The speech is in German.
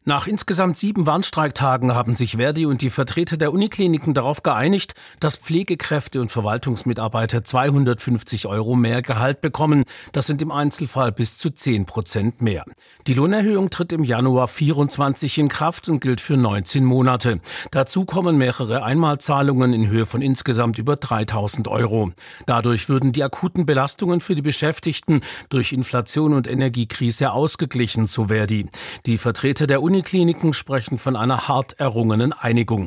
Nach insgesamt 7 Warnstreiktagen haben sich Verdi und die Vertreter der Unikliniken darauf geeinigt, dass Pflegekräfte und Verwaltungsmitarbeiter 250 € mehr Gehalt bekommen. Das sind im Einzelfall bis zu 10% mehr. Die Lohnerhöhung tritt im Januar 24 in Kraft und gilt für 19 Monate. Dazu kommen mehrere Einmalzahlungen in Höhe von insgesamt über 3.000 €. Dadurch würden die akuten Belastungen für die Beschäftigten durch Inflation und Energiekrise ausgeglichen, so Verdi. Die Vertreter der Unikliniken sprechen von einer hart errungenen Einigung.